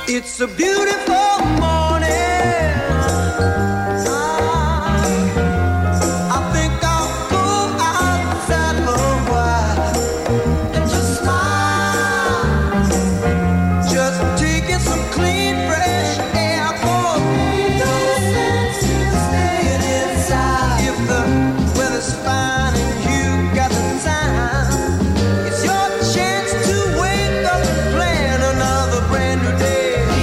It's a beautiful morning. I think I'll go outside for a while and just smile. Just taking some clean, fresh air for no sense in staying inside. If the weather's fine and you got the time, it's your chance to wake up and plan another brand new day.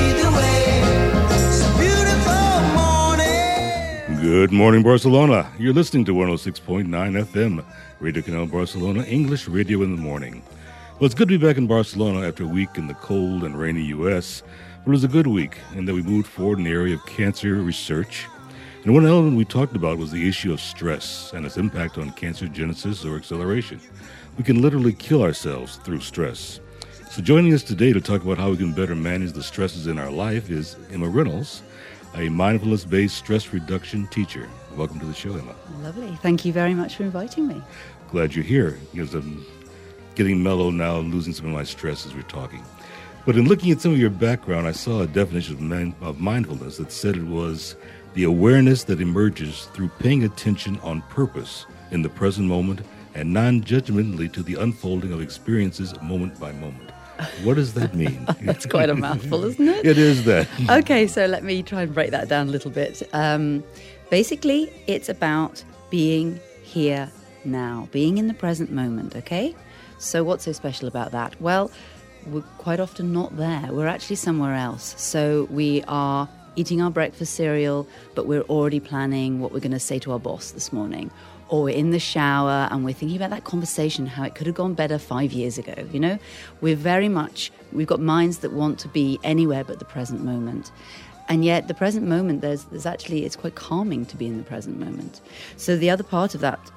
Good morning, Barcelona. You're listening to 106.9 FM, Radio Canal Barcelona, English radio in the morning. Well, it's good to be back in Barcelona after a week in the cold and rainy U.S., but it was a good week in that we moved forward in the area of cancer research. And one element we talked about was the issue of stress and its impact on cancer genesis or acceleration. We can literally kill ourselves through stress. So joining us today to talk about how we can better manage the stresses in our life is Emma Reynolds, a mindfulness-based stress reduction teacher. Welcome to the show, Emma. Lovely. Thank you very much for inviting me. Glad you're here, because I'm getting mellow now and losing some of my stress as we're talking. But in looking at some of your background, I saw a definition of mindfulness that said it was the awareness that emerges through paying attention on purpose in the present moment and non-judgmentally to the unfolding of experiences moment by moment. What does that mean? That's quite a mouthful, isn't it? It is that. Okay, so let me try and break that down a little bit. Basically, it's about being here now, being in the present moment, okay? So what's so special about that? Well, we're quite often not there. We're actually somewhere else. So we are eating our breakfast cereal, but we're already planning what we're going to say to our boss this morning. Or we're in the shower and we're thinking about that conversation, how it could have gone better 5 years ago, you know? We've got minds that want to be anywhere but the present moment. And yet the present moment, there's actually, it's quite calming to be in the present moment. So the other part of that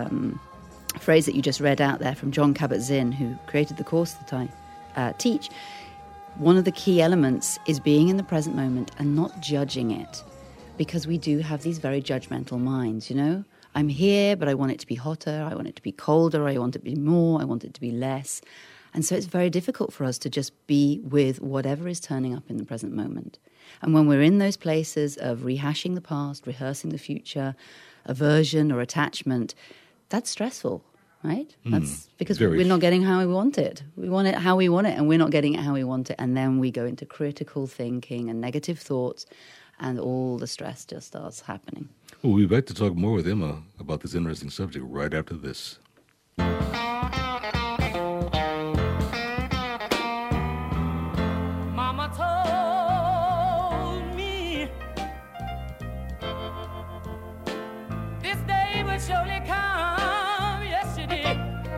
phrase that you just read out there from Jon Kabat-Zinn, who created the course that I teach, one of the key elements is being in the present moment and not judging it. Because we do have these very judgmental minds, you know? I'm here, but I want it to be hotter, I want it to be colder, I want it to be more, I want it to be less. And so it's very difficult for us to just be with whatever is turning up in the present moment. And when we're in those places of rehashing the past, rehearsing the future, aversion or attachment, that's stressful, right? That's because we're not getting how we want it. We want it how we want it, and we're not getting it how we want it. And then we go into critical thinking and negative thoughts, and all the stress just starts happening. Well, we'll be back to talk more with Emma about this interesting subject right after this. Mama told me this day would surely come. Yes, she did.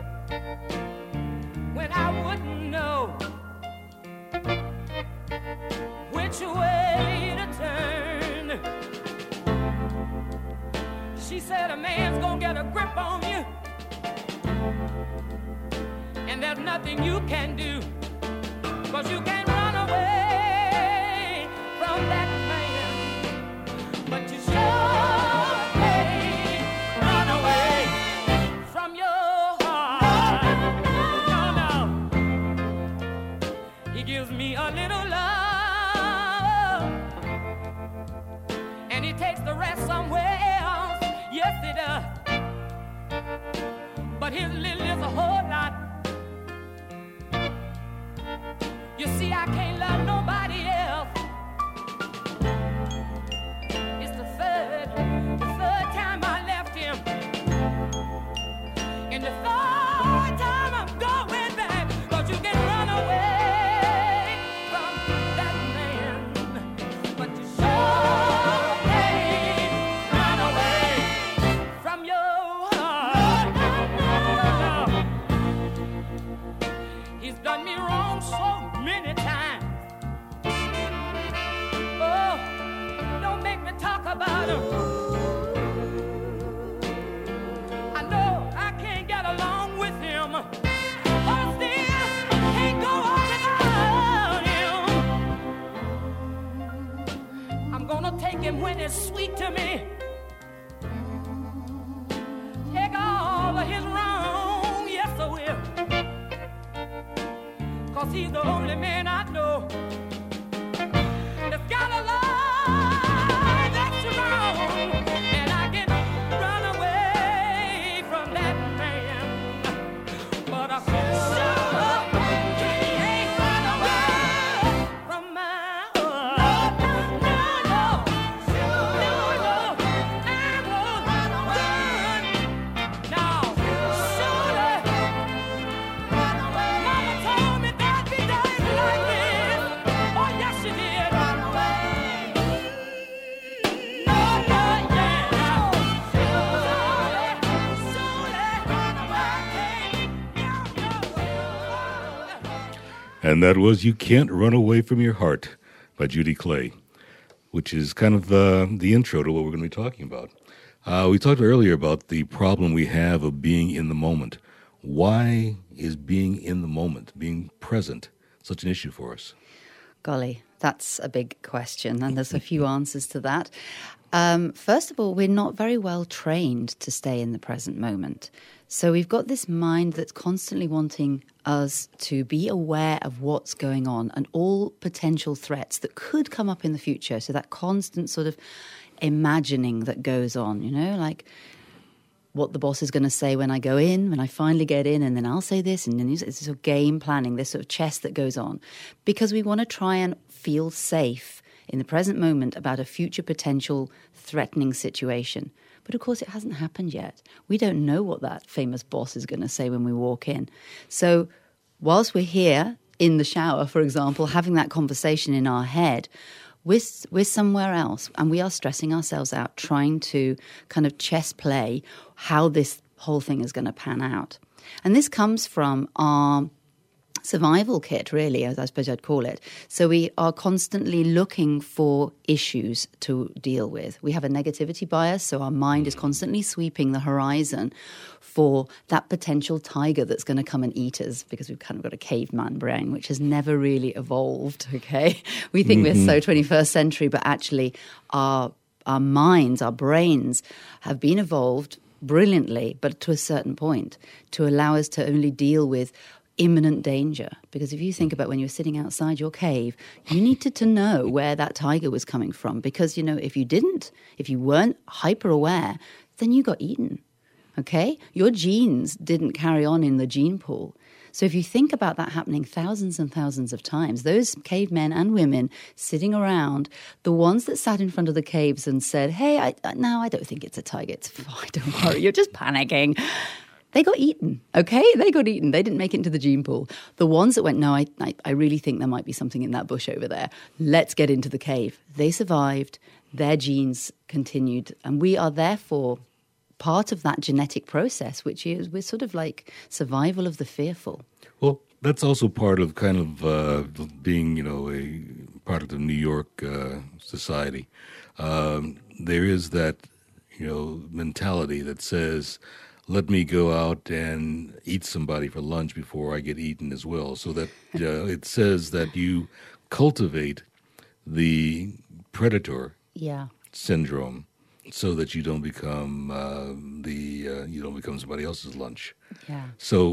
When I wouldn't know which way to turn. She said a man's gonna get a grip on you, and there's nothing you can do, 'cause you can't run away from that man, but you sure can't run away from your heart. No. He gives me a little love, and he takes the rest somewhere else. Yes, it does. But his little is a whole lot. You see, I can't love nobody else. It's the third time I left him. And the third time I'm going back. 'Cause you can run away from that man, but you sure can't run away from your heart. He's done me wrong so many times. Oh, don't make me talk about him. I know I can't get along with him. Oh, still can't go on without him. I'm gonna take him when it's sweet to me. Take all of his wrong, yes I will. 'Cause he's the only man I know. And that was You Can't Run Away From Your Heart by Judy Clay, which is kind of the intro to what we're going to be talking about. We talked earlier about the problem we have of being in the moment. Why is being in the moment, being present, such an issue for us? Golly, that's a big question, and there's a few answers to that. First of all, we're not very well trained to stay in the present moment. So we've got this mind that's constantly wanting us to be aware of what's going on and all potential threats that could come up in the future. So that constant sort of imagining that goes on, like what the boss is going to say when I go in, when I finally get in, and then I'll say this, and then it's sort of game planning, this sort of chess that goes on, because we want to try and feel safe in the present moment about a future potential threatening situation. But of course, it hasn't happened yet. We don't know what that famous boss is going to say when we walk in. So whilst we're here in the shower, for example, having that conversation in our head, we're somewhere else, and we are stressing ourselves out trying to kind of chess play how this whole thing is going to pan out. And this comes from our survival kit, really, as I suppose I'd call it. So we are constantly looking for issues to deal with. We have a negativity bias, so our mind is constantly sweeping the horizon for that potential tiger that's going to come and eat us, because we've kind of got a caveman brain, which has never really evolved, okay? We think we're so 21st century, but actually our minds, our brains have been evolved brilliantly, but to a certain point, to allow us to only deal with imminent danger. Because if you think about when you're sitting outside your cave, you needed to know where that tiger was coming from. Because, if you weren't hyper aware, then you got eaten. Okay? Your genes didn't carry on in the gene pool. So if you think about that happening thousands and thousands of times, those cavemen and women sitting around, the ones that sat in front of the caves and said, hey, I don't think it's a tiger. It's fine. Don't worry. You're just panicking. They got eaten, okay? They got eaten. They didn't make it into the gene pool. The ones that went, no, I really think there might be something in that bush over there. Let's get into the cave. They survived. Their genes continued. And we are therefore part of that genetic process, which is we're sort of like survival of the fearful. Well, that's also part of kind of being, a product of New York society. There is that, mentality that says, let me go out and eat somebody for lunch before I get eaten as well. So that it says that you cultivate the predator syndrome, so that you don't become somebody else's lunch. Yeah.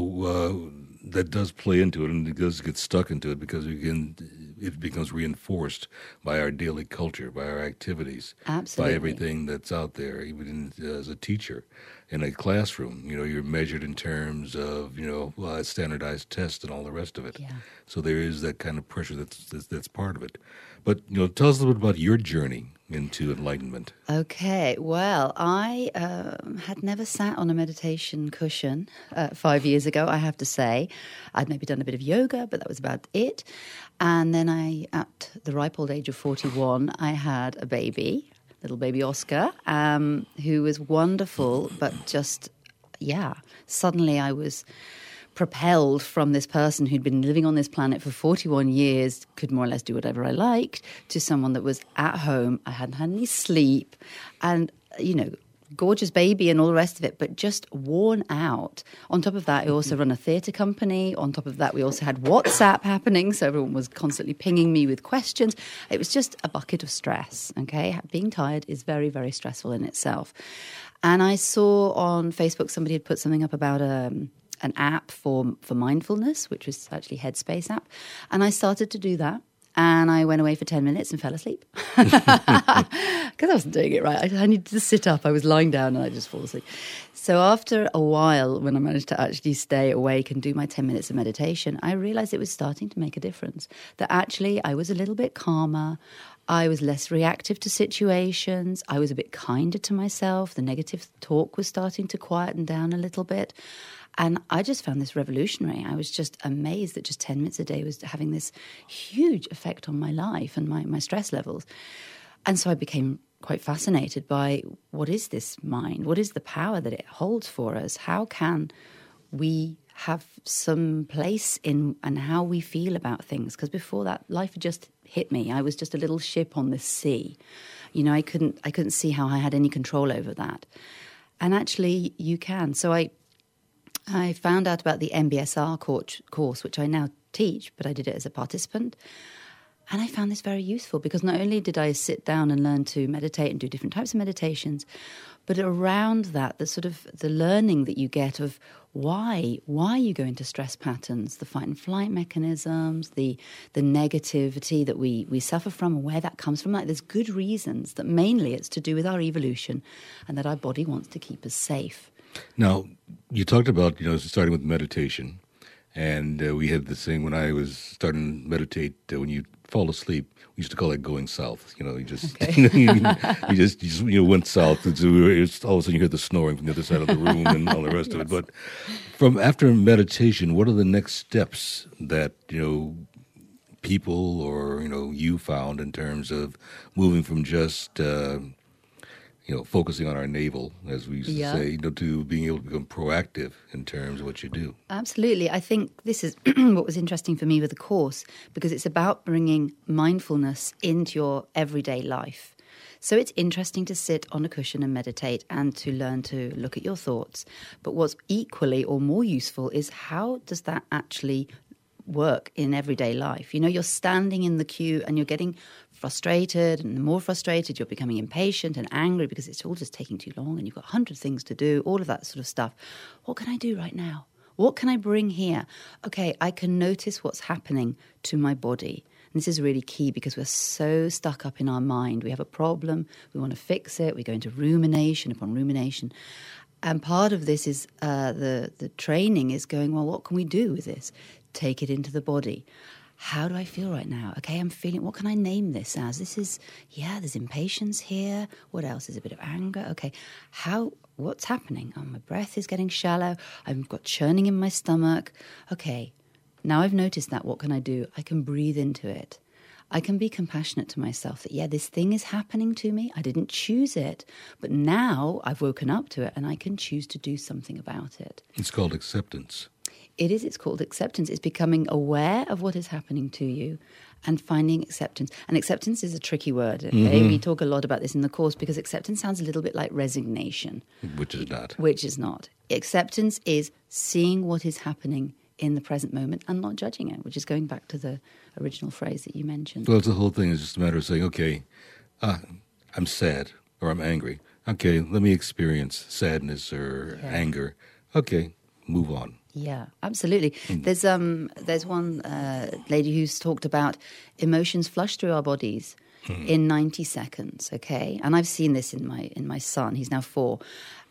So that does play into it, and it does get stuck into it because it becomes reinforced by our daily culture, by our activities, Absolutely. by everything that's out there. Even as a teacher in a classroom, you're measured in terms of standardized tests and all the rest of it. Yeah. So there is that kind of pressure that's part of it. But tell us a little bit about your journey into enlightenment. Okay, well, I had never sat on a meditation cushion 5 years ago, I have to say. I'd maybe done a bit of yoga, but that was about it. And then at the ripe old age of 41, I had a baby, little baby Oscar, who was wonderful, but just, suddenly I was propelled from this person who'd been living on this planet for 41 years, could more or less do whatever I liked, to someone that was at home. I hadn't had any sleep and, gorgeous baby and all the rest of it, but just worn out. On top of that, I also run a theatre company. On top of that, we also had WhatsApp happening, so everyone was constantly pinging me with questions. It was just a bucket of stress, okay? Being tired is very, very stressful in itself. And I saw on Facebook somebody had put something up about an app for mindfulness, which was actually Headspace app. And I started to do that. And I went away for 10 minutes and fell asleep because I wasn't doing it right. I needed to sit up. I was lying down and I just fall asleep. So after a while, when I managed to actually stay awake and do my 10 minutes of meditation, I realized it was starting to make a difference, that actually I was a little bit calmer. I was less reactive to situations. I was a bit kinder to myself. The negative talk was starting to quieten down a little bit. And I just found this revolutionary. I was just amazed that just 10 minutes a day was having this huge effect on my life and my stress levels. And so I became quite fascinated by what is this mind? What is the power that it holds for us? How can we have some place in and how we feel about things. Because before that, life had just hit me. I was just a little ship on this sea. You know, I couldn't see how I had any control over that. And actually, you can. So I found out about the MBSR course, which I now teach, but I did it as a participant. And I found this very useful because not only did I sit down and learn to meditate and do different types of meditations, but around that, the learning that you get of why you go into stress patterns, the fight and flight mechanisms, the negativity that we suffer from, and where that comes from. Like, there's good reasons that mainly it's to do with our evolution and that our body wants to keep us safe. Now, you talked about, starting with meditation. And we had this thing when I was starting to meditate, when you fall asleep, we used to call it going south. You just, you just went south. All of a sudden you hear the snoring from the other side of the room and all the rest of it. But after meditation, what are the next steps that, people or, you found in terms of moving from just, focusing on our navel, as we used to say, to being able to become proactive in terms of what you do? Absolutely. I think this is what was interesting for me with the course, because it's about bringing mindfulness into your everyday life. So it's interesting to sit on a cushion and meditate and to learn to look at your thoughts. But what's equally or more useful is how does that actually work in everyday life? You're standing in the queue and you're getting frustrated, and the more frustrated, you're becoming impatient and angry because it's all just taking too long and you've got 100 things to do, all of that sort of stuff. What can I do right now? What can I bring here? Okay, I can notice what's happening to my body. And this is really key because we're so stuck up in our mind. We have a problem, we want to fix it, we go into rumination upon rumination. And part of this is the training is going, well, what can we do with this? Take it into the body. How do I feel right now? Okay, I'm feeling, what can I name this as? This is, there's impatience here. What else? There's a bit of anger. Okay, what's happening? Oh, my breath is getting shallow. I've got churning in my stomach. Okay, now I've noticed that. What can I do? I can breathe into it. I can be compassionate to myself that, this thing is happening to me. I didn't choose it, but now I've woken up to it and I can choose to do something about it. It's called acceptance. It is. It's called acceptance. It's becoming aware of what is happening to you and finding acceptance. And acceptance is a tricky word. Okay? Mm-hmm. We talk a lot about this in the course because acceptance sounds a little bit like resignation. Which is not. Which is not. Acceptance is seeing what is happening in the present moment and not judging it, which is going back to the original phrase that you mentioned. Well, the whole thing is just a matter of saying, okay, I'm sad or I'm angry. Okay, let me experience sadness or anger. Okay, move on. Yeah, absolutely. There's one lady who's talked about emotions flush through our bodies in 90 seconds, okay? And I've seen this in my son. He's now 4.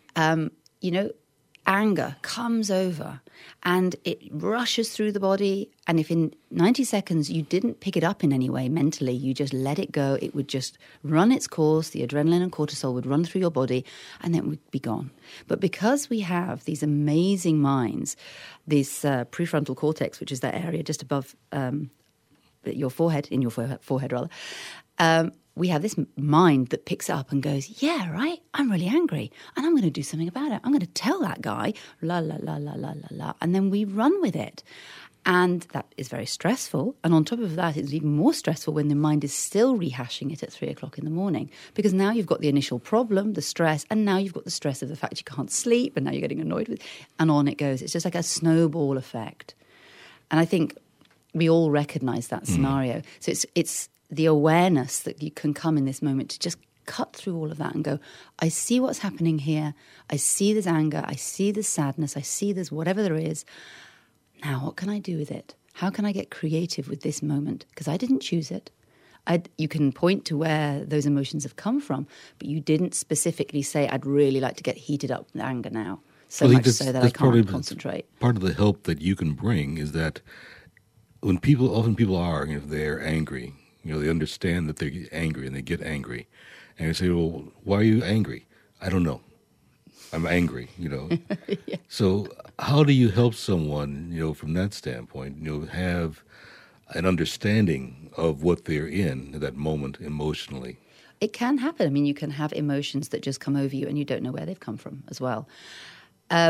Anger comes over and it rushes through the body. And if in 90 seconds you didn't pick it up in any way mentally, you just let it go, it would just run its course. The adrenaline and cortisol would run through your body and then it would be gone. But because we have these amazing minds, this prefrontal cortex, which is that area just above your forehead, in your forehead rather, we have this mind that picks up and goes, yeah, right, I'm really angry and I'm going to do something about it. I'm going to tell that guy, la, la, la, la, la, la, la. And then we run with it. And that is very stressful. And on top of that, it's even more stressful when the mind is still rehashing it at 3 o'clock in the morning. Because now you've got the initial problem, the stress, and now you've got the stress of the fact you can't sleep, and now you're getting annoyed with it, and on it goes. It's just like a snowball effect. And I think we all recognize that scenario. So it's the awareness that you can come in this moment to just cut through all of that and go, I see what's happening here. I see there's anger. I see there's sadness. I see there's whatever there is. Now, what can I do with it? How can I get creative with this moment? Because I didn't choose it. You can point to where those emotions have come from, but you didn't specifically say, I'd really like to get heated up with anger now, so much so that I can't concentrate. Part of the help that you can bring is that when people are, they're angry, they understand that they're angry and they get angry. And they say, well, why are you angry? I don't know. I'm angry, Yeah. So how do you help someone, from that standpoint, have an understanding of what they're in at that moment emotionally? It can happen. I mean, you can have emotions that just come over you and you don't know where they've come from as well.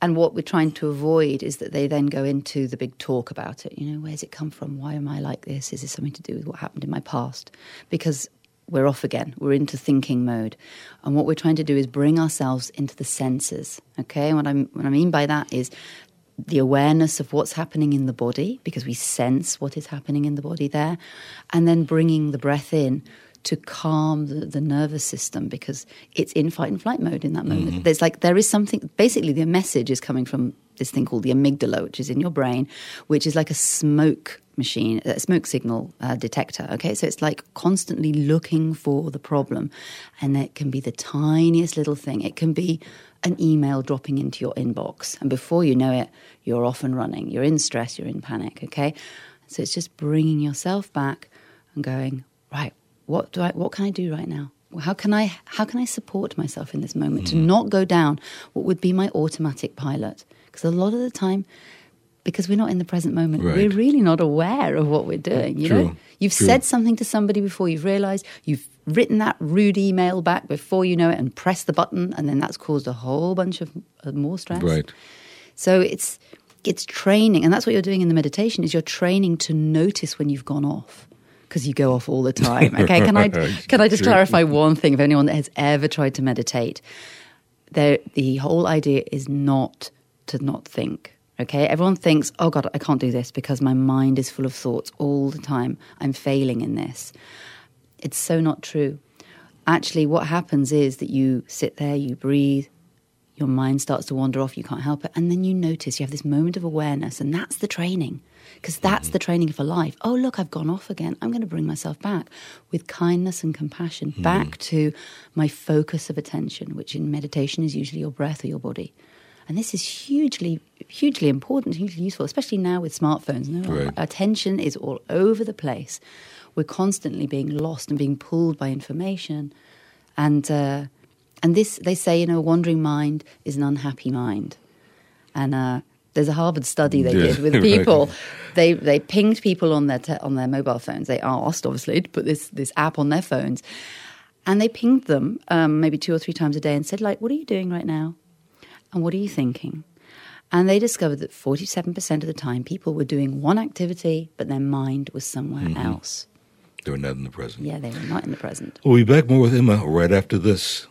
And what we're trying to avoid is that they then go into the big talk about it. Where's it come from? Why am I like this? Is this something to do with what happened in my past? Because we're off again. We're into thinking mode. And what we're trying to do is bring ourselves into the senses, okay? And what I mean by that is the awareness of what's happening in the body, because we sense what is happening in the body there, and then bringing the breath in to calm the nervous system, because it's in fight and flight mode in that moment. There is something, basically the message is coming from this thing called the amygdala, which is in your brain, which is like a smoke machine, a smoke signal detector, okay? So it's like constantly looking for the problem. And it can be the tiniest little thing. It can be an email dropping into your inbox. And before you know it, you're off and running. You're in stress, you're in panic, okay? So it's just bringing yourself back and going, right, what can I do right now? How can I support myself in this moment to not go down what would be my automatic pilot? Because a lot of the time, because we're not in the present moment, we're really not aware of what we're doing. You've said something to somebody before you've realized, you've written that rude email back before you know it and pressed the button, and then that's caused a whole bunch of more stress. Right. So it's training, and that's what you're doing in the meditation, is you're training to notice when you've gone off. Because you go off all the time. Okay, can I just clarify one thing? If anyone that has ever tried to meditate, the whole idea is not to not think. Okay, everyone thinks, oh God, I can't do this because my mind is full of thoughts all the time. I'm failing in this. It's so not true. Actually, what happens is that you sit there, you breathe, your mind starts to wander off, you can't help it, and then you notice, you have this moment of awareness, and that's the training. Because that's the training for life. Oh, look, I've gone off again. I'm going to bring myself back with kindness and compassion, back to my focus of attention, which in meditation is usually your breath or your body. And this is hugely, hugely important, hugely useful, especially now with smartphones. Our attention is all over the place. We're constantly being lost and being pulled by information. And this, they say, a wandering mind is an unhappy mind. And there's a Harvard study they did with people. They pinged people on their mobile phones. They asked, obviously, to put this app on their phones. And they pinged them maybe 2 or 3 times a day and said, like, what are you doing right now? And what are you thinking? And they discovered that 47% of the time people were doing one activity, but their mind was somewhere else. They were not in the present. Yeah, they were not in the present. We'll be back more with Emma right after this.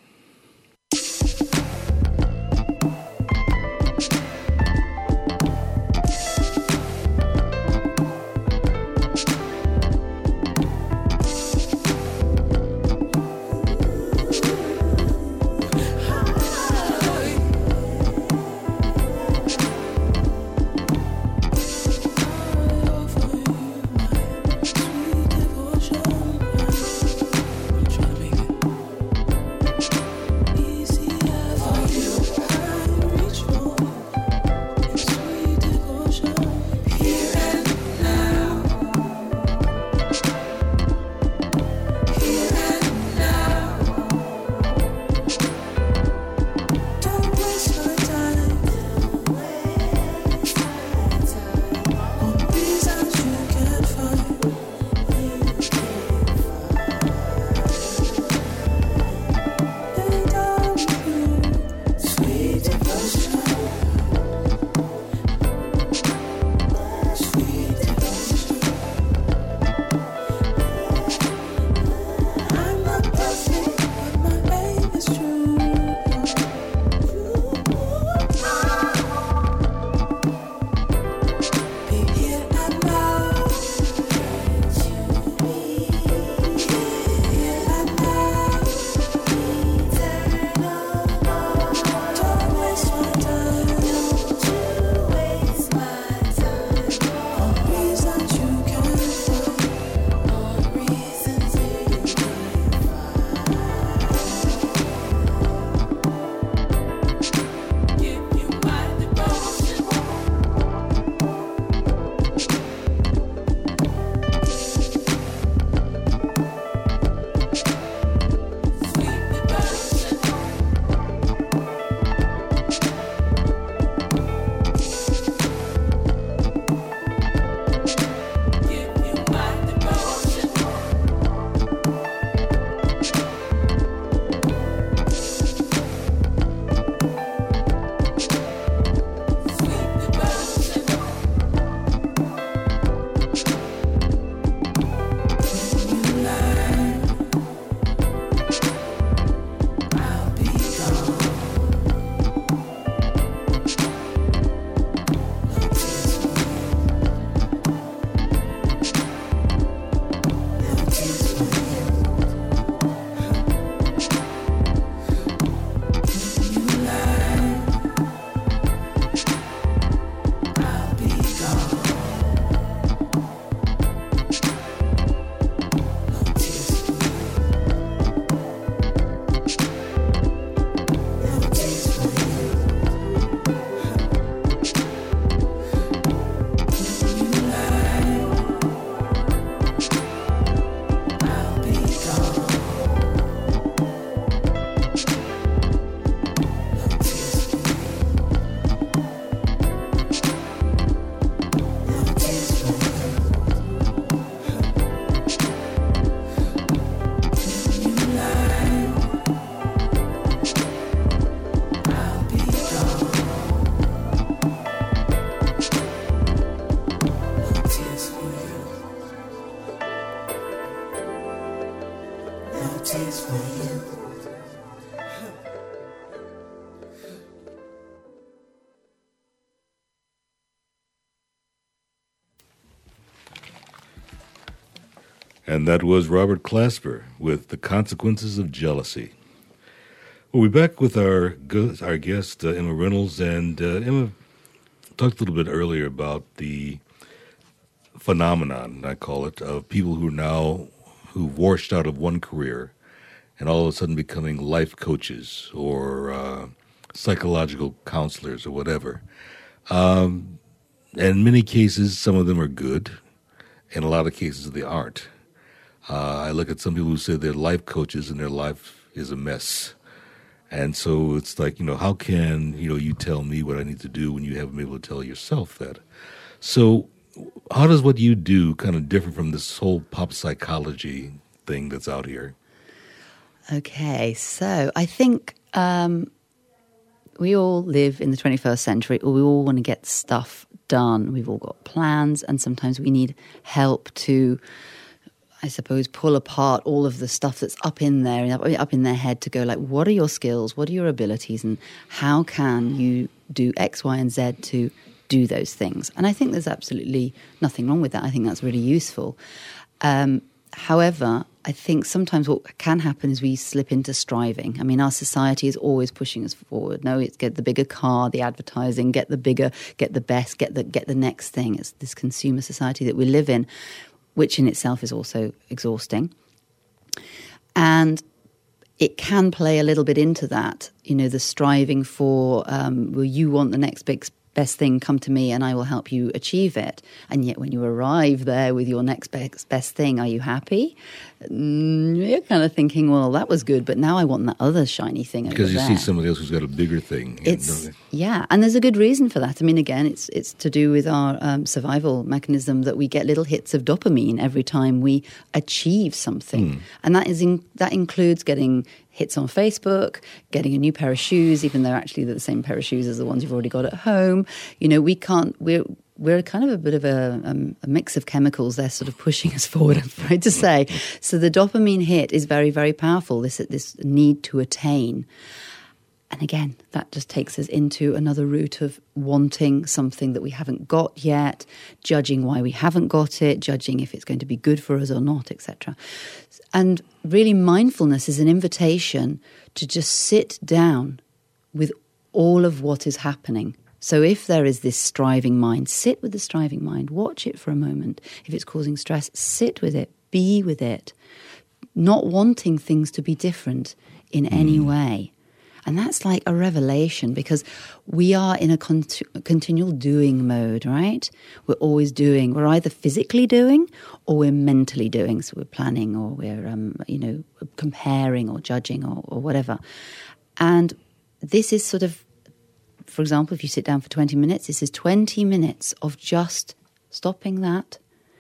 And that was Robert Clasper with The Consequences of Jealousy. We'll be back with our guest, Emma Reynolds. And Emma talked a little bit earlier about the phenomenon, I call it, of people who've washed out of one career and all of a sudden becoming life coaches or psychological counselors or whatever. And in many cases, some of them are good. In a lot of cases, they aren't. I look at some people who say they're life coaches and their life is a mess. And so it's like, how can, you tell me what I need to do when you haven't been able to tell yourself that? So how does what you do kind of differ from this whole pop psychology thing that's out here? Okay, so I think we all live in the 21st century. We all want to get stuff done. We've all got plans, and sometimes we need help to, I suppose, pull apart all of the stuff that's up in there, up in their head, to go like, what are your skills? What are your abilities? And how can you do X, Y, and Z to do those things? And I think there's absolutely nothing wrong with that. I think that's really useful. However, I think sometimes what can happen is we slip into striving. I mean, our society is always pushing us forward. No, it's get the bigger car, the advertising, get the bigger, get the best, get the next thing. It's this consumer society that we live in, which in itself is also exhausting. And it can play a little bit into that, the striving for, well, you want the next best thing, come to me and I will help you achieve it. And yet when you arrive there with your next best thing, are you happy? You're kind of thinking, well, that was good, but now I want that other shiny thing over there. Because you see somebody else who's got a bigger thing. Yeah, and there's a good reason for that. I mean, again, it's to do with our survival mechanism that we get little hits of dopamine every time we achieve something. And that includes getting hits on Facebook, getting a new pair of shoes, even though actually they're the same pair of shoes as the ones you've already got at home. We're kind of a bit of a mix of chemicals. They're sort of pushing us forward, I'm afraid to say. So the dopamine hit is very, very powerful, this need to attain. And again, that just takes us into another route of wanting something that we haven't got yet, judging why we haven't got it, judging if it's going to be good for us or not, etc. And really, mindfulness is an invitation to just sit down with all of what is happening. So if there is this striving mind, sit with the striving mind, watch it for a moment. If it's causing stress, sit with it, be with it, not wanting things to be different in any way. And that's like a revelation, because we are in a continual doing mode, right? We're always doing. We're either physically doing or we're mentally doing. So we're planning or we're, comparing or judging or whatever. And this is sort of, for example, if you sit down for 20 minutes, this is 20 minutes of just stopping that,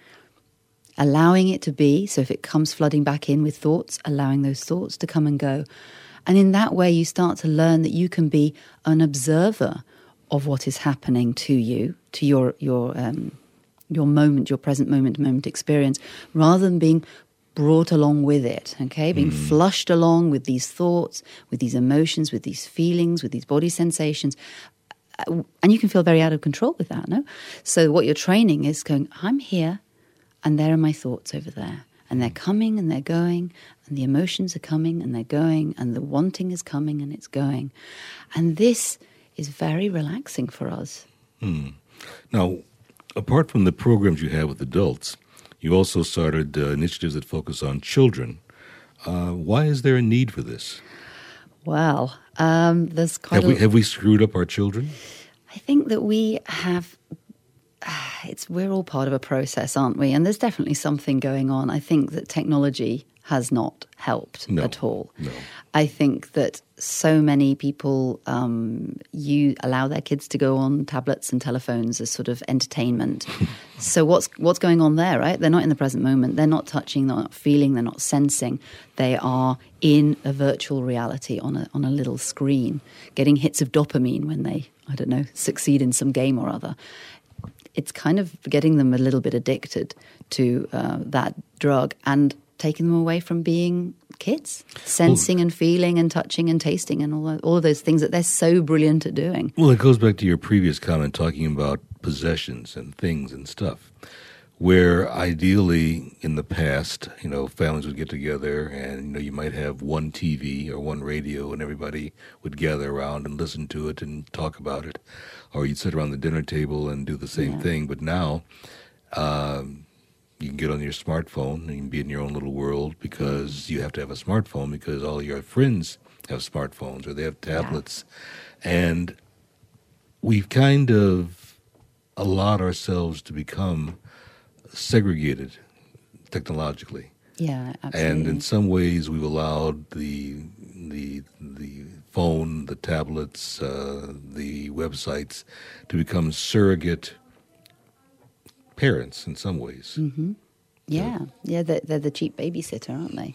allowing it to be. So if it comes flooding back in with thoughts, allowing those thoughts to come and go. And in that way, you start to learn that you can be an observer of what is happening to you, to your moment, your present moment experience, rather than being brought along with it, okay? Being flushed along with these thoughts, with these emotions, with these feelings, with these body sensations. And you can feel very out of control with that, no? So what you're training is going, I'm here, and there are my thoughts over there. And they're coming and they're going, and the emotions are coming and they're going, and the wanting is coming and it's going. And this is very relaxing for us. Now, apart from the programs you have with adults, you also started initiatives that focus on children. Why is there a need for this? Well, there's quite have we screwed up our children? I think that we have. We're all part of a process, aren't we? And there's definitely something going on. I think that technology has not helped at all. No. I think that so many people allow their kids to go on tablets and telephones as sort of entertainment. So what's going on there, right? They're not in the present moment. They're not touching, they're not feeling, they're not sensing. They are in a virtual reality on a little screen, getting hits of dopamine when they, succeed in some game or other. It's kind of getting them a little bit addicted to that drug and taking them away from being kids, sensing and feeling and touching and tasting and all of those things that they're so brilliant at doing. Well, it goes back to your previous comment talking about possessions and things and stuff. where ideally in the past, families would get together and, you might have one TV or one radio and everybody would gather around and listen to it and talk about it. Or you'd sit around the dinner table and do the same thing. But now you can get on your smartphone and you can be in your own little world because you have to have a smartphone because all your friends have smartphones or they have tablets. And we've kind of allowed ourselves to become segregated technologically. Yeah, absolutely. And in some ways we've allowed the phone, the tablets, the websites to become surrogate parents in some ways. Mm-hmm. Yeah, they're the cheap babysitter, aren't they?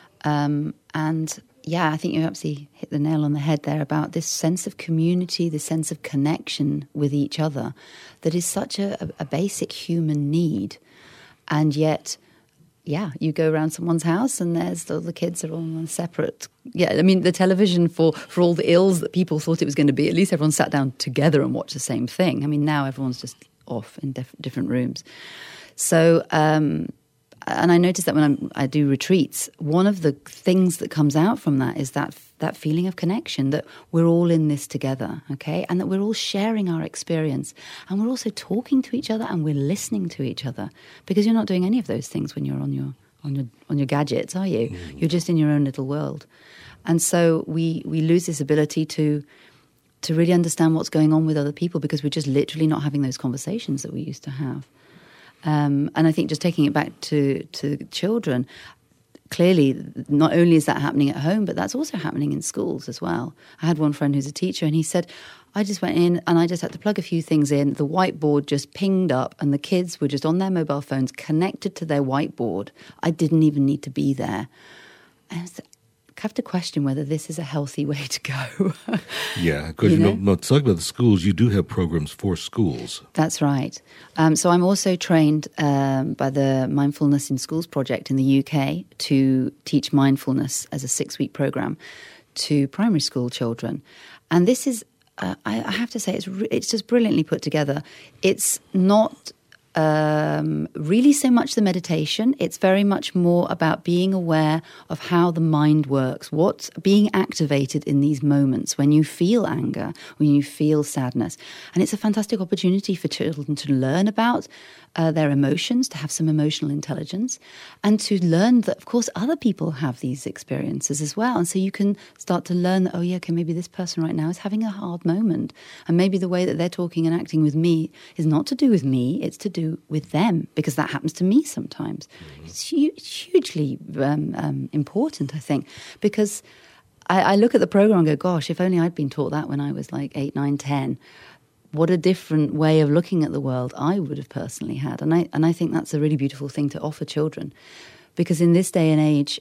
And yeah, I think you absolutely hit the nail on the head there about this sense of community, this sense of connection with each other that is such a basic human need. And yet, you go around someone's house and there's all the kids are all on separate. Yeah, I mean, the television for all the ills that people thought it was going to be, at least everyone sat down together and watched the same thing. I mean, now everyone's just off in different rooms. So, and I noticed that when I do retreats, one of the things that comes out from that is that feeling of connection, that we're all in this together, okay? And that we're all sharing our experience. And we're also talking to each other and we're listening to each other. Because you're not doing any of those things when you're on your gadgets, are you? Mm. You're just in your own little world. And so we lose this ability to really understand what's going on with other people because we're just literally not having those conversations that we used to have. And I think just taking it back to children, clearly not only is that happening at home, but that's also happening in schools as well. I had one friend who's a teacher and he said, I just went in and I just had to plug a few things in. The whiteboard just pinged up and the kids were just on their mobile phones connected to their whiteboard. I didn't even need to be there. And I have to question whether this is a healthy way to go. Yeah, because talking about the schools, you do have programs for schools. That's right. So I'm also trained by the Mindfulness in Schools project in the UK to teach mindfulness as a 6-week program to primary school children. And this is, I have to say, it's just brilliantly put together. It's not really so much the meditation. It's very much more about being aware of how the mind works, what's being activated in these moments when you feel anger, when you feel sadness. And it's a fantastic opportunity for children to learn about their emotions, to have some emotional intelligence, and to learn that, of course, other people have these experiences as well. And so you can start to learn that, maybe this person right now is having a hard moment. And maybe the way that they're talking and acting with me is not to do with me, it's to do with them, because that happens to me sometimes. Mm-hmm. It's hugely important, I think, because I look at the program and go, gosh, if only I'd been taught that when I was like 8, 9, 10. What a different way of looking at the world I would have personally had. And I think that's a really beautiful thing to offer children. Because in this day and age,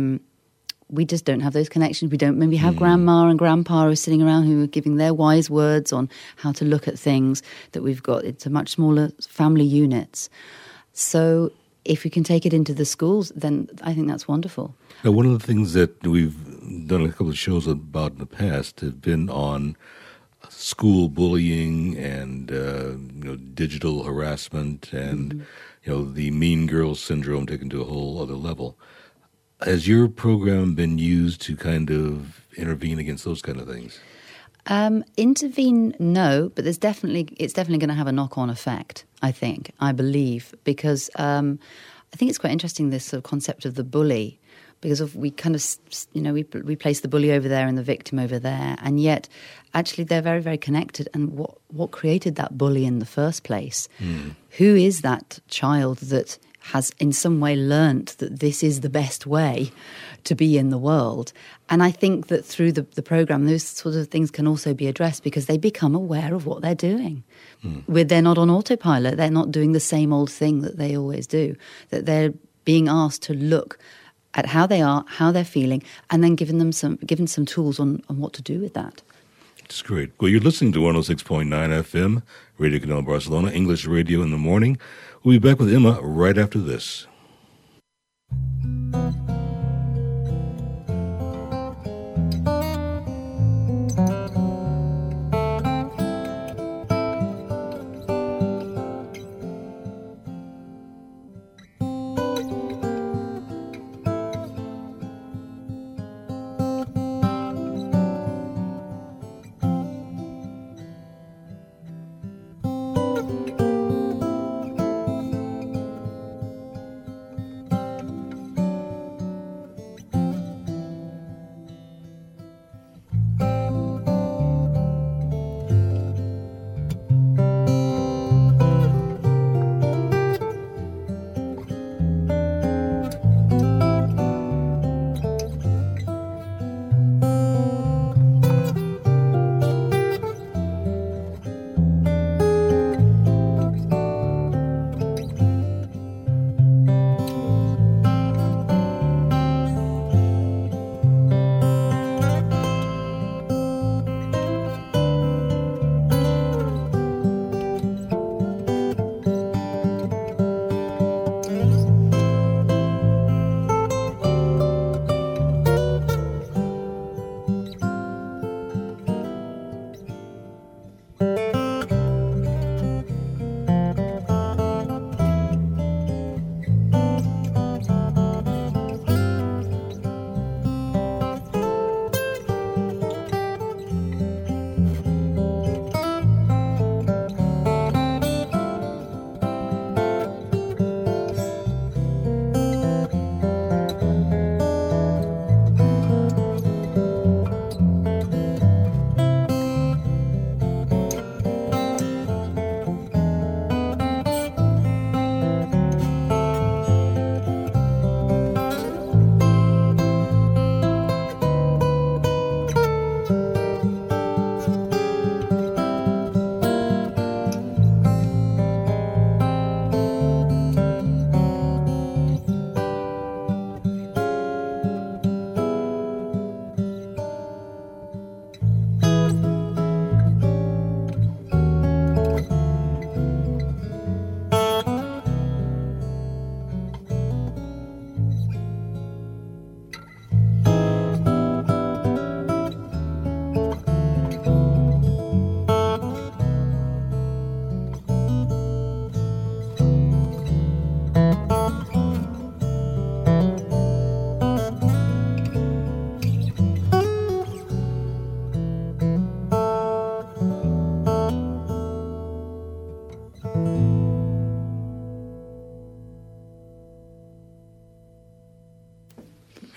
we just don't have those connections. We don't maybe have grandma and grandpa who are sitting around who are giving their wise words on how to look at things that we've got. It's a much smaller family units. So if we can take it into the schools, then I think that's wonderful. Now, one of the things that we've done a couple of shows about in the past have been on school bullying and digital harassment and the mean girl syndrome taken to a whole other level. Has your program been used to kind of intervene against those kind of things? Intervene, no, but it's definitely going to have a knock-on effect, I believe, because I think it's quite interesting, this sort of concept of the bully, because we kind of, we place the bully over there and the victim over there, and yet actually they're very, very connected. And what created that bully in the first place? Who is that child that has in some way learnt that this is the best way to be in the world? And I think that through the program, those sort of things can also be addressed because they become aware of what they're doing. They're not on autopilot. They're not doing the same old thing that they always do. That they're being asked to look at how they are, how they're feeling, and then given some tools on what to do with that. It's great. Well, you're listening to 106.9 FM, Radio Canal Barcelona, English radio in the morning. We'll be back with Emma right after this.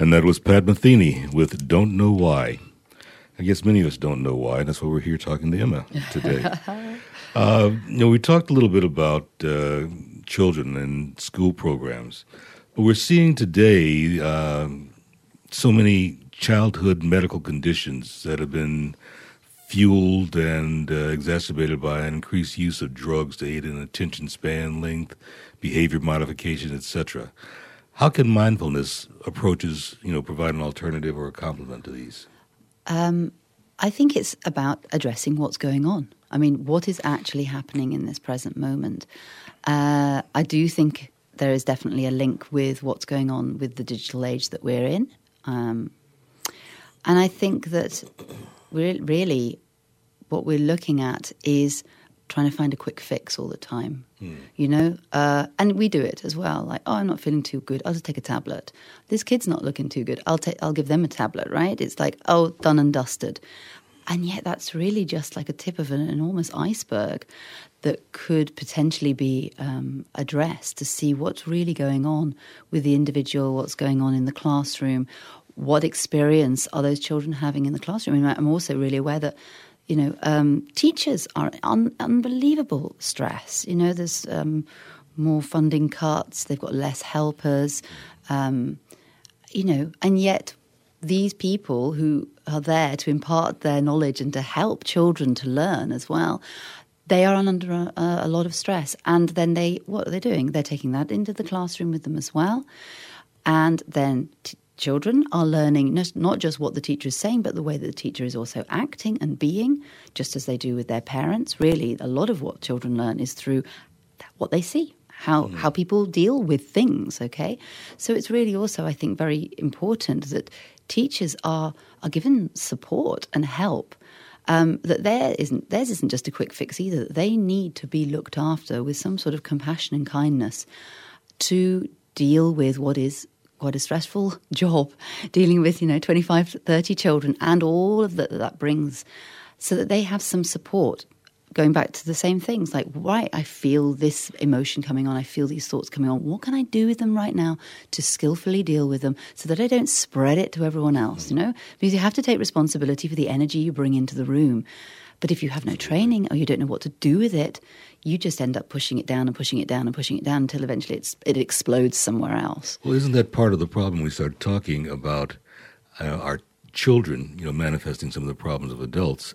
And that was Pat Metheny with Don't Know Why. I guess many of us don't know why, and that's why we're here talking to Emma today. We talked a little bit about children and school programs. But we're seeing today so many childhood medical conditions that have been fueled and exacerbated by an increased use of drugs to aid in attention span length, behavior modification, etc. How can mindfulness approaches, provide an alternative or a complement to these? I think it's about addressing what's going on. I mean, what is actually happening in this present moment? I do think there is definitely a link with what's going on with the digital age that we're in. And I think that really what we're looking at is trying to find a quick fix all the time, and we do it as well. Like, I'm not feeling too good. I'll just take a tablet. This kid's not looking too good. I'll give them a tablet, right? It's like, done and dusted. And yet that's really just like a tip of an enormous iceberg that could potentially be addressed to see what's really going on with the individual, what's going on in the classroom, what experience are those children having in the classroom. I mean, I'm also really aware that teachers are unbelievable stress. There's more funding cuts. They've got less helpers. And yet these people who are there to impart their knowledge and to help children to learn as well, they are under a lot of stress. And then what are they doing? They're taking that into the classroom with them as well. And then children are learning not just what the teacher is saying, but the way that the teacher is also acting and being, just as they do with their parents. Really, a lot of what children learn is through what they see, how people deal with things, okay? So it's really also, I think, very important that teachers are given support and help, that theirs isn't just a quick fix either. They need to be looked after with some sort of compassion and kindness to deal with what is quite a stressful job, dealing with 25, 30 children and all of that brings, so that they have some support. Going back to the same things, like, right, I feel this emotion coming on, I feel these thoughts coming on. What can I do with them right now to skillfully deal with them so that I don't spread it to everyone else, Because you have to take responsibility for the energy you bring into the room. But if you have no training or you don't know what to do with it, you just end up pushing it down and pushing it down and pushing it down until eventually it explodes somewhere else. Well, isn't that part of the problem? We start talking about our children, manifesting some of the problems of adults.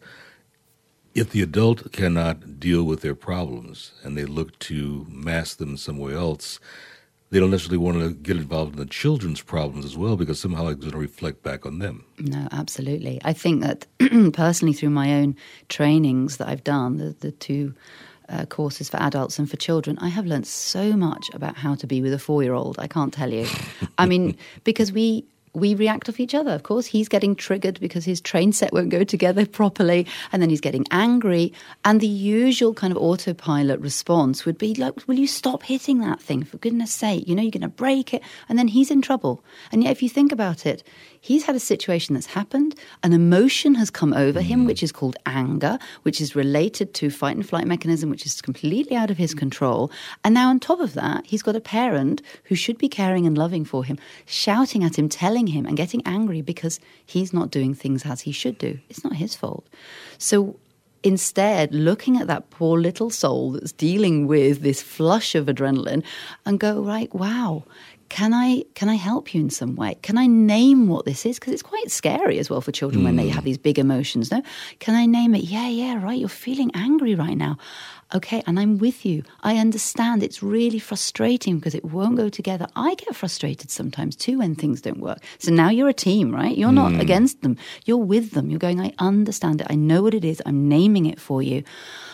If the adult cannot deal with their problems and they look to mask them somewhere else, they don't necessarily want to get involved in the children's problems as well, because somehow it's going to reflect back on them. No, absolutely. I think that personally, through my own trainings that I've done, the two courses for adults and for children, I have learned so much about how to be with a 4-year-old. I can't tell you. I mean, because we react off each other. Of course, he's getting triggered because his train set won't go together properly, and then he's getting angry. And the usual kind of autopilot response would be like, will you stop hitting that thing, for goodness sake? You're going to break it. And then he's in trouble. And yet, if you think about it, he's had a situation that's happened. An emotion has come over him, which is called anger, which is related to fight and flight mechanism, which is completely out of his control. And now on top of that, he's got a parent who should be caring and loving for him, shouting at him, telling him and getting angry because he's not doing things as he should do. It's not his fault. So instead, looking at that poor little soul that's dealing with this flush of adrenaline and go, right, wow, can I help you in some way? Can I name what this is? Because it's quite scary as well for children when they have these big emotions. No, can I name it? Yeah, right. You're feeling angry right now. Okay, and I'm with you. I understand it's really frustrating because it won't go together. I get frustrated sometimes too when things don't work. So now you're a team, right? You're not against them. You're with them. You're going, I understand it. I know what it is. I'm naming it for you.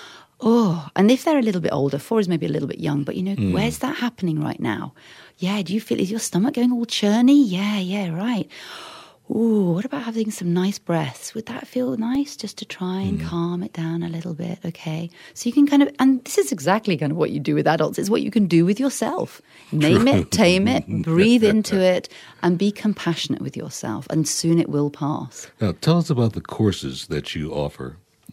Oh, and if they're a little bit older, 4 is maybe a little bit young, but where's that happening right now? Yeah, do you feel, is your stomach going all churny? Yeah, right. Ooh, what about having some nice breaths? Would that feel nice just to try and calm it down a little bit? Okay. So you can kind of, and this is exactly kind of what you do with adults. It's what you can do with yourself. Name it, tame it, breathe into it, and be compassionate with yourself. And soon it will pass. Now, tell us about the courses that you offer.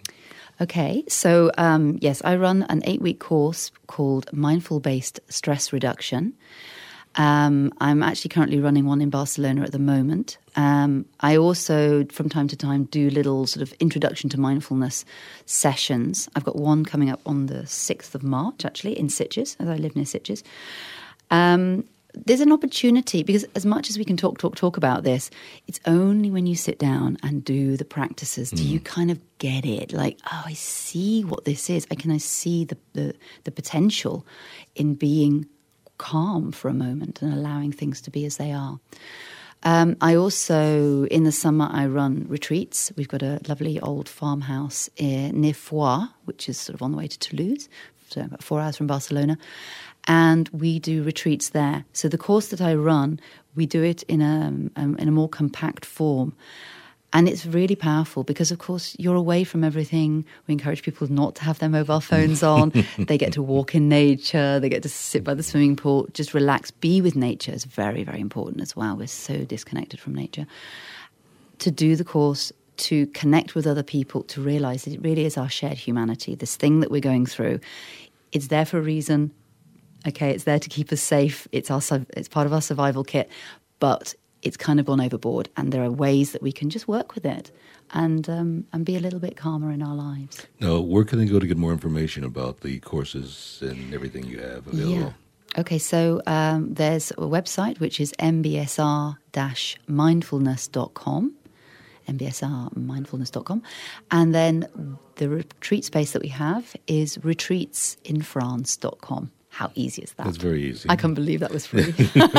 Okay, so yes, I run an 8-week course called Mindful-Based Stress Reduction. I'm actually currently running one in Barcelona at the moment. I also, from time to time, do little sort of introduction to mindfulness sessions. I've got one coming up on the 6th of March, actually, in Sitges, as I live near Sitges. There's an opportunity, because as much as we can talk about this, it's only when you sit down and do the practices do you kind of get it. Like, oh, I see what this is. I see the potential in being calm for a moment and allowing things to be as they are. I also, in the summer, I run retreats. We've got a lovely old farmhouse near Foix, which is sort of on the way to Toulouse, so about 4 hours from Barcelona. And we do retreats there. So the course that I run, we do it in a more compact form. And it's really powerful because, of course, you're away from everything. We encourage people not to have their mobile phones on. They get to walk in nature. They get to sit by the swimming pool, just relax. Be with nature is very, very important as well. We're so disconnected from nature. To do the course, to connect with other people, to realize that it really is our shared humanity, this thing that we're going through. It's there for a reason. Okay, it's there to keep us safe. It's part of our survival kit, but it's kind of gone overboard, and there are ways that we can just work with it and be a little bit calmer in our lives. Now, where can they go to get more information about the courses and everything you have available? Yeah. Okay, so there's a website which is mbsr-mindfulness.com. mbsrmindfulness.com. And then the retreat space that we have is retreatsinfrance.com. How easy is that? That's very easy. I can't believe that was free.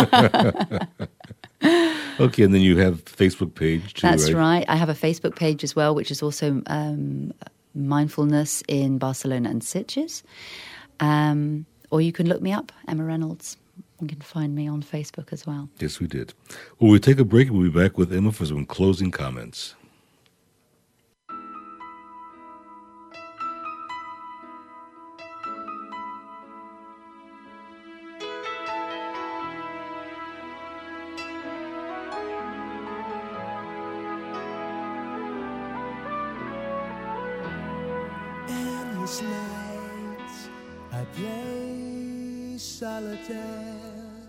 Okay, and then you have a Facebook page too, That's right. I have a Facebook page as well, which is also Mindfulness in Barcelona and Sitges. Or you can look me up, Emma Reynolds. You can find me on Facebook as well. Yes, we did. Well, we'll take a break and we'll be back with Emma for some closing comments. Endless nights I play solitaire,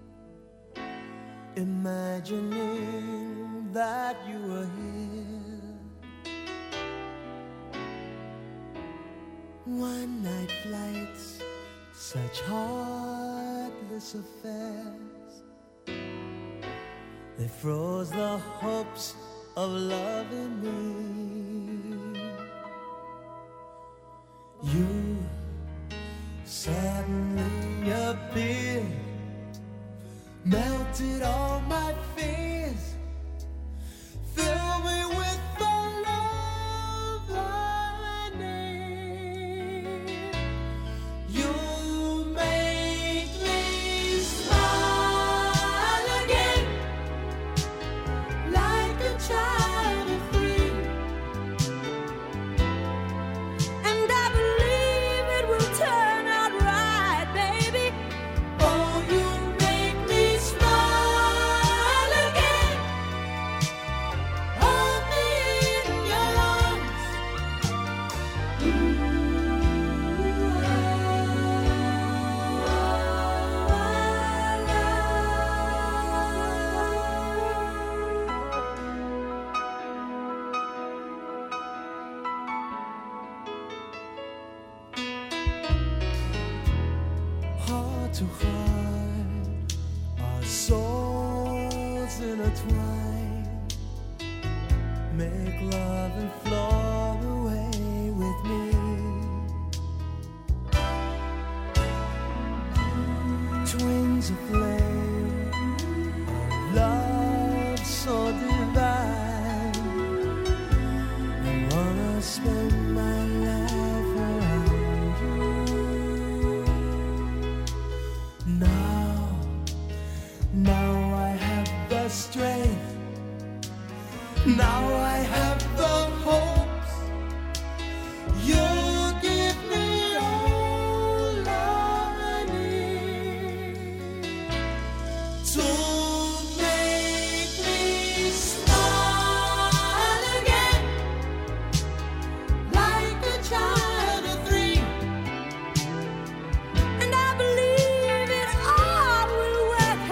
imagining that you were here. One night flights, such heartless affairs. They froze the hopes of love in me. You suddenly appeared, melted all my fears, filled me with the love I need. You make me smile again, like a child of 3. And I believe it will turn out right, baby. Oh, you make me smile again. Hold me in your arms. Heart to heart, our souls intertwine. Make love and float away with me. Twins of flame, our love so divine. I wanna spend my life around you. Now I have the strength. Now I have the hopes. You give me all I need to make me smile again, like a child of 3. And I believe it all will work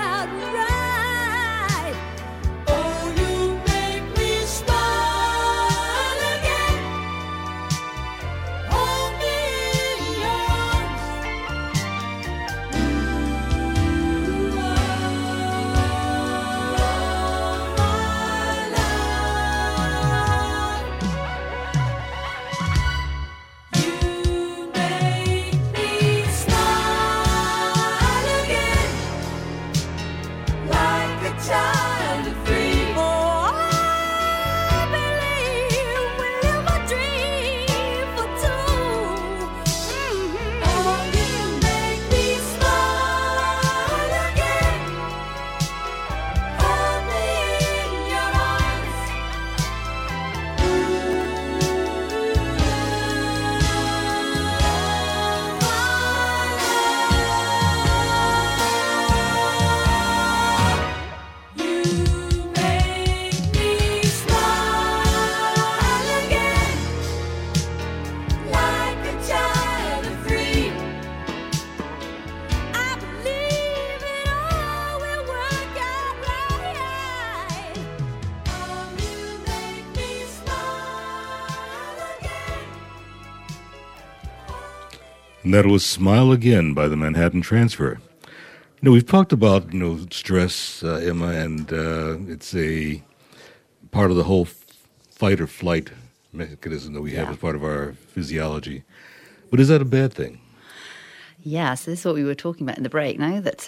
And that was Smile Again by the Manhattan Transfer. We've talked about, stress, Emma, and it's a part of the whole fight or flight mechanism that we have Yeah. as part of our physiology. But is that a bad thing? Yeah, so this is what we were talking about in the break, no? That,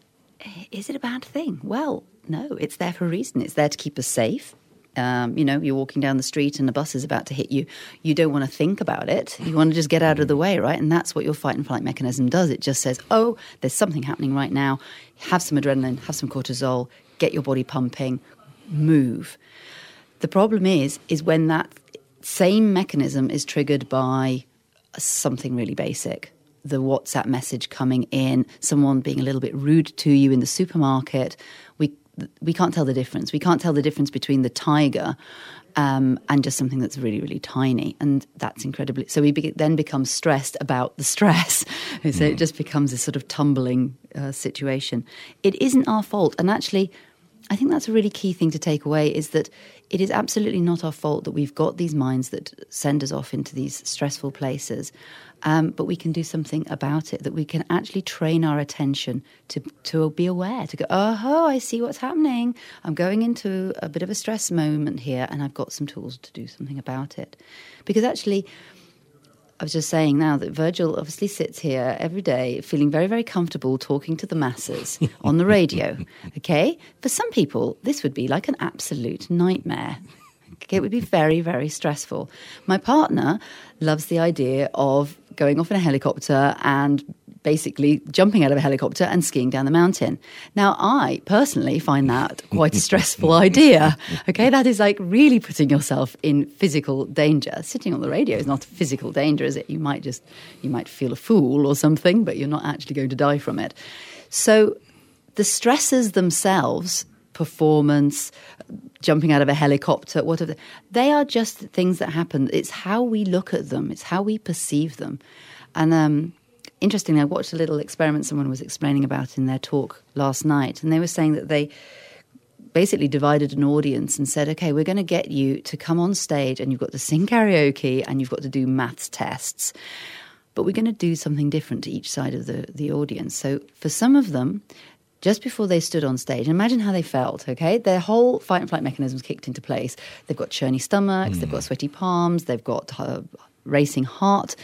is it a bad thing? Well, no, it's there for a reason. It's there to keep us safe. You're walking down the street and a bus is about to hit you. You don't want to think about it. You want to just get out of the way, right? And that's what your fight and flight mechanism does. It just says, oh, there's something happening right now. Have some adrenaline, have some cortisol, get your body pumping, move. The problem is when that same mechanism is triggered by something really basic. The WhatsApp message coming in, someone being a little bit rude to you in the supermarket. We can't tell the difference. We can't tell the difference between the tiger and just something that's really, really tiny. And that's incredibly... So we then become stressed about the stress. So it just becomes a sort of tumbling situation. It isn't our fault. And actually, I think that's a really key thing to take away, is that it is absolutely not our fault that we've got these minds that send us off into these stressful places. But we can do something about it, that we can actually train our attention to be aware, to go, oh, I see what's happening. I'm going into a bit of a stress moment here, and I've got some tools to do something about it. Because actually, I was just saying now that Virgil obviously sits here every day feeling very, very comfortable talking to the masses on the radio, okay? For some people, this would be like an absolute nightmare. It would be very, very stressful. My partner loves the idea of going off in a helicopter and basically jumping out of a helicopter and skiing down the mountain. Now, I personally find that quite a stressful idea. Okay, that is like really putting yourself in physical danger. Sitting on the radio is not a physical danger, is it? You might feel a fool or something, but you're not actually going to die from it. So the stresses themselves, performance, jumping out of a helicopter, whatever, they are just things that happen. It's how we look at them. It's how we perceive them. And interestingly, I watched a little experiment someone was explaining about in their talk last night, and they were saying that they basically divided an audience and said, okay, we're going to get you to come on stage and you've got to sing karaoke and you've got to do maths tests. But we're going to do something different to each side of the audience. So for some of them, just before they stood on stage, imagine how they felt, okay? Their whole fight and flight mechanisms kicked into place. They've got churny stomachs, they've got sweaty palms, they've got racing heart,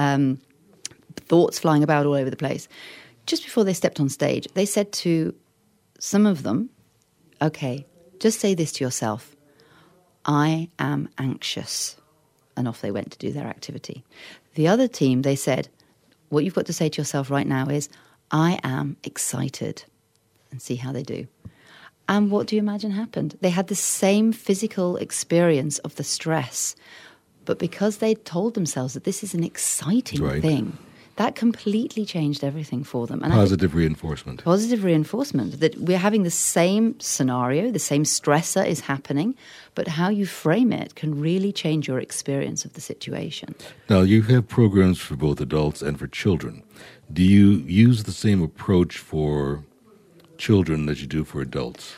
thoughts flying about all over the place. Just before they stepped on stage, they said to some of them, okay, just say this to yourself, I am anxious. And off they went to do their activity. The other team, they said, what you've got to say to yourself right now is, I am excited. And see how they do. And what do you imagine happened? They had the same physical experience of the stress, but because they told themselves that this is an exciting thing, that completely changed everything for them. And Positive reinforcement. Positive reinforcement, that we're having the same scenario, the same stressor is happening, but how you frame it can really change your experience of the situation. Now, you have programs for both adults and for children. Do you use the same approach for children that you do for adults?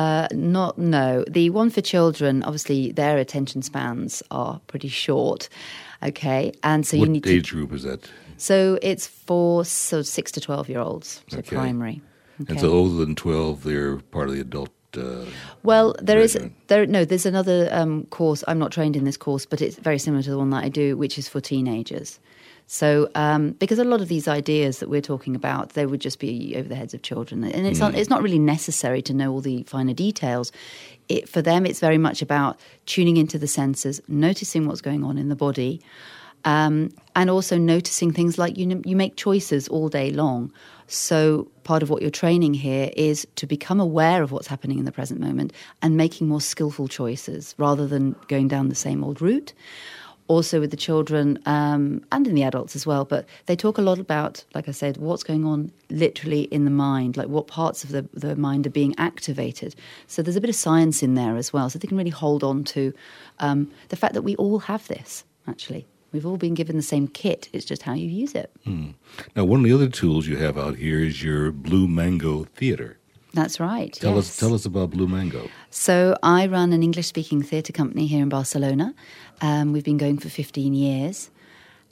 No. The one for children, obviously, their attention spans are pretty short. Okay, and so you need What age group is that? So it's for 6 to 12-year-olds, so primary. Okay. And so older than 12, they're part of the adult. Well, there's regimen. there's another course. I'm not trained in this course, but it's very similar to the one that I do, which is for teenagers. So, because a lot of these ideas that we're talking about, they would just be over the heads of children. And it's not really necessary to know all the finer details. For them, it's very much about tuning into the senses, noticing what's going on in the body, and also noticing things like you make choices all day long. So part of what you're training here is to become aware of what's happening in the present moment and making more skillful choices rather than going down the same old route. Also with the children and in the adults as well, but they talk a lot about, like I said, what's going on literally in the mind, like what parts of the mind are being activated. So there's a bit of science in there as well, so they can really hold on to the fact that we all have this, actually. We've all been given the same kit, it's just how you use it. Now, one of the other tools you have out here is your Blue Mango Theater. That's right. Tell us about Blue Mango. So I run an English-speaking theatre company here in Barcelona. We've been going for 15 years.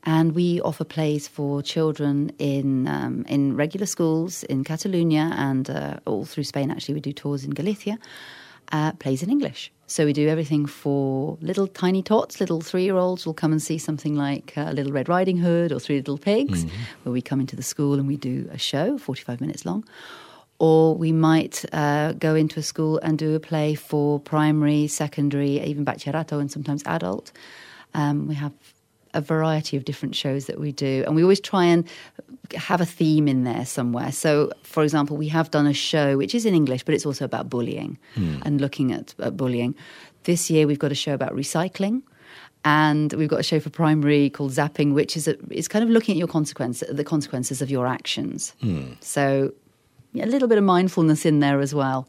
And we offer plays for children in regular schools in Catalonia and all through Spain. Actually, we do tours in Galicia, plays in English. So we do everything for little tiny tots, little 3-year-olds will come and see something like Little Red Riding Hood or Three Little Pigs, where we come into the school and we do a show, 45 minutes long. Or we might go into a school and do a play for primary, secondary, even bachillerato and sometimes adult. We have a variety of different shows that we do. And we always try and have a theme in there somewhere. So, for example, we have done a show, which is in English, but it's also about bullying and looking at bullying. This year we've got a show about recycling. And we've got a show for primary called Zapping, which is kind of looking at the consequences of your actions. So a little bit of mindfulness in there as well.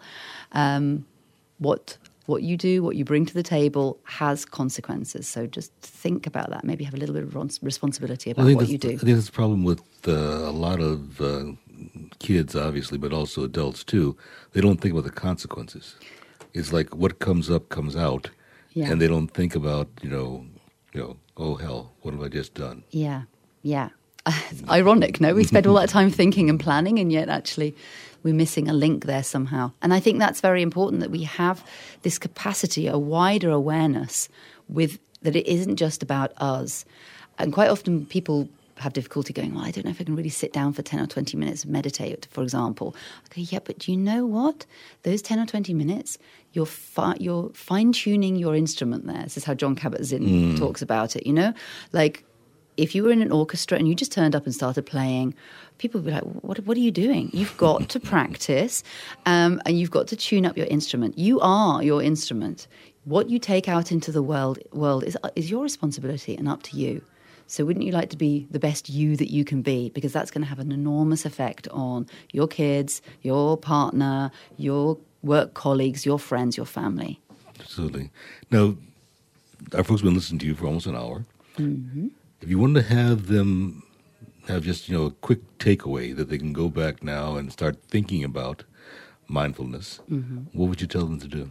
What you do, what you bring to the table has consequences. So just think about that. Maybe have a little bit of responsibility about what you do. I think that's the problem with a lot of kids, obviously, but also adults too. They don't think about the consequences. It's like what comes up comes out, and they don't think about, oh hell, what have I just done? Yeah. It's ironic, no? We spend all that time thinking and planning, and yet actually we're missing a link there somehow. And I think that's very important, that we have this capacity, a wider awareness that it isn't just about us. And quite often people have difficulty going, well, I don't know if I can really sit down for 10 or 20 minutes and meditate, for example. Okay, yeah, but do you know what? Those 10 or 20 minutes, you're fine-tuning your instrument there. This is how John Kabat-Zinn talks about it, Like, if you were in an orchestra and you just turned up and started playing, people would be like, what are you doing? You've got to practice and you've got to tune up your instrument. You are your instrument. What you take out into the world is your responsibility and up to you. So wouldn't you like to be the best you that you can be? Because that's going to have an enormous effect on your kids, your partner, your work colleagues, your friends, your family. Absolutely. Now, our folks have been listening to you for almost an hour. Mm-hmm. If you wanted to have them have just, a quick takeaway that they can go back now and start thinking about mindfulness, what would you tell them to do?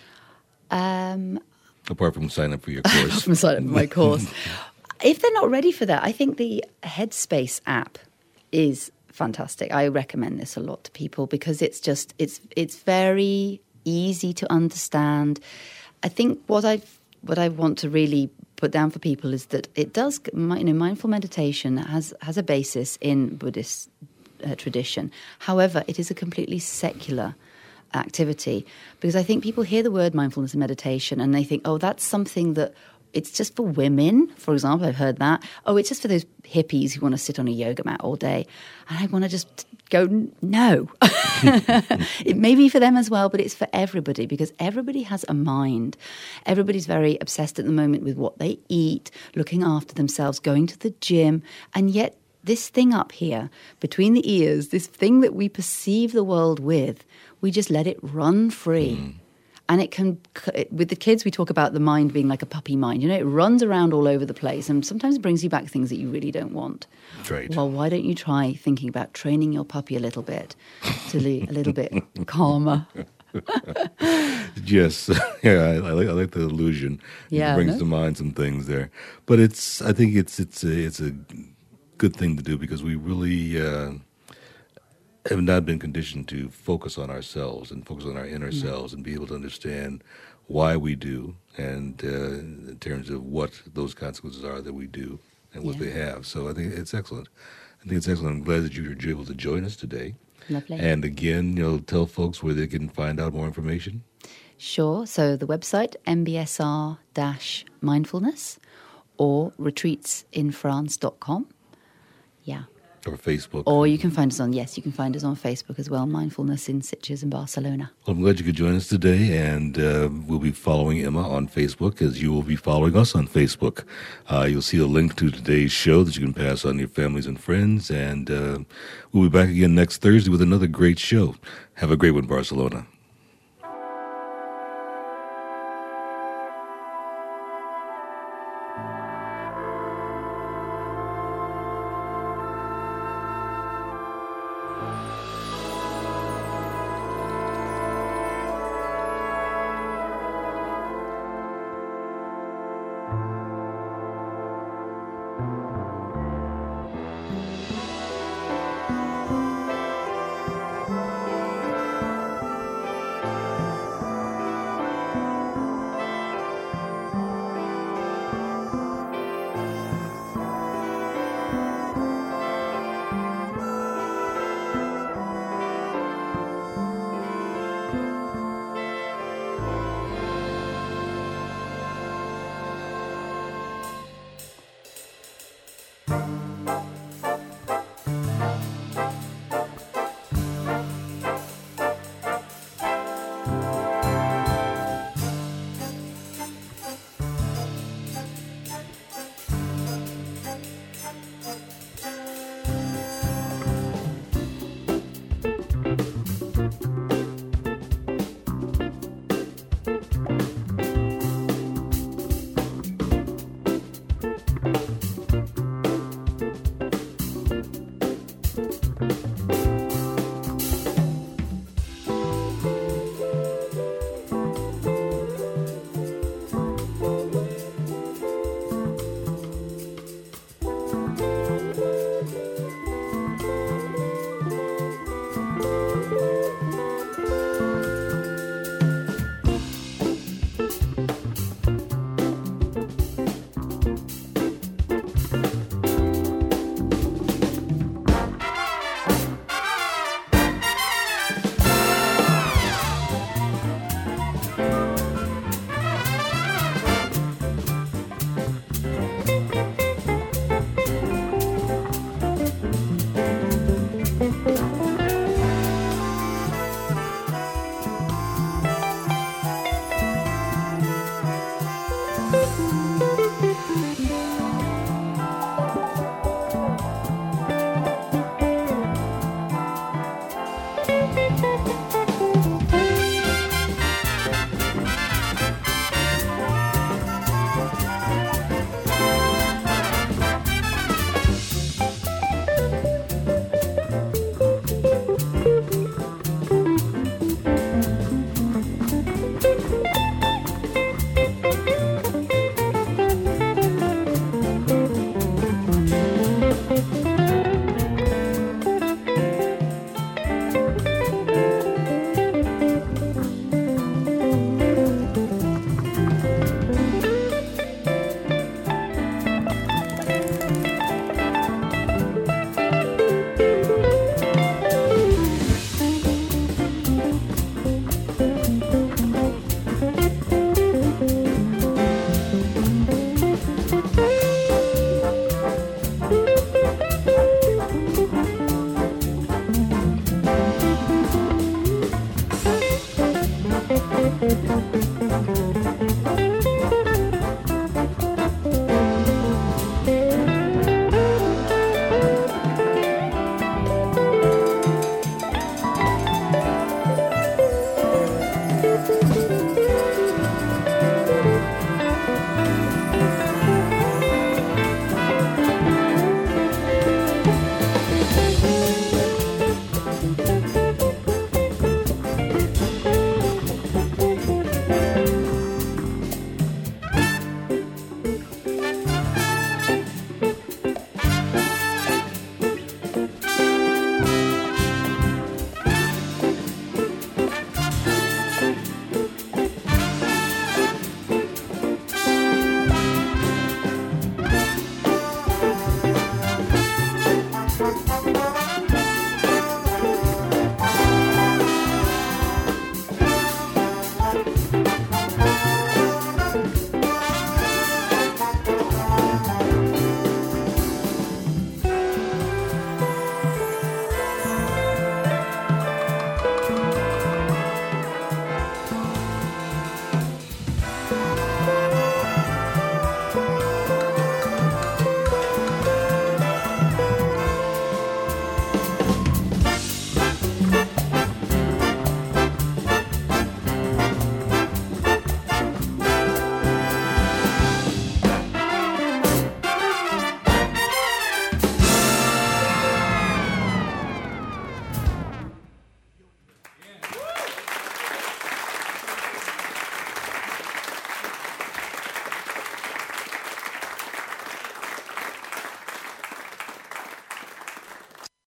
Apart from sign up for your course. From sign up for my course. If they're not ready for that, I think the Headspace app is fantastic. I recommend this a lot to people because it's very easy to understand. I think what I want to really put down for people is that it does, mindful meditation has a basis in Buddhist tradition. However, it is a completely secular activity because I think people hear the word mindfulness and meditation and they think, oh, that's something that it's just for women, for example. I've heard that. Oh, it's just for those hippies who want to sit on a yoga mat all day. And I want to just go, no. It may be for them as well, but it's for everybody because everybody has a mind. Everybody's very obsessed at the moment with what they eat, looking after themselves, going to the gym. And yet this thing up here between the ears, this thing that we perceive the world with, we just let it run free. And it can, with the kids, we talk about the mind being like a puppy mind. It runs around all over the place and sometimes brings you back things that you really don't want. Right. Well, why don't you try thinking about training your puppy a little bit to be a little bit calmer? Yes. Yeah, I like the illusion. Yeah, it brings to mind some things there. But I think it's a good thing to do because we really have not been conditioned to focus on ourselves and focus on our inner selves and be able to understand why we do and in terms of what those consequences are that we do and what they have. So I think it's excellent. I'm glad that you were able to join us today. Lovely. And again, tell folks where they can find out more information. Sure. So the website, mbsr-mindfulness or retreatsinfrance.com. Yeah. Or Facebook. Or you can find us on Facebook as well, Mindfulness in Sitges in Barcelona. Well, I'm glad you could join us today, and we'll be following Emma on Facebook as you will be following us on Facebook. You'll see a link to today's show that you can pass on to your families and friends, and we'll be back again next Thursday with another great show. Have a great one, Barcelona.